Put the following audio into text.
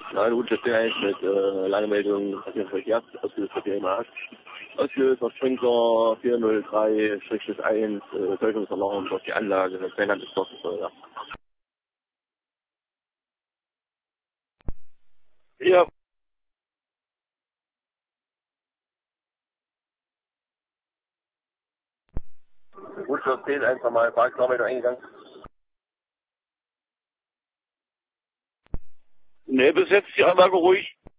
Nein, gut, das wäre eigentlich mit Langemeldung Verkehrs ausgelöst wird ja immer hat. Auslöser Sprinkler 403-1, Täuschungsalarm durch die Anlage, kein Landesposten soll, ja. Ja. Gut, das zählt einfach mal, Parkkilometer eingegangen. Ne, bis jetzt die Anlage ruhig.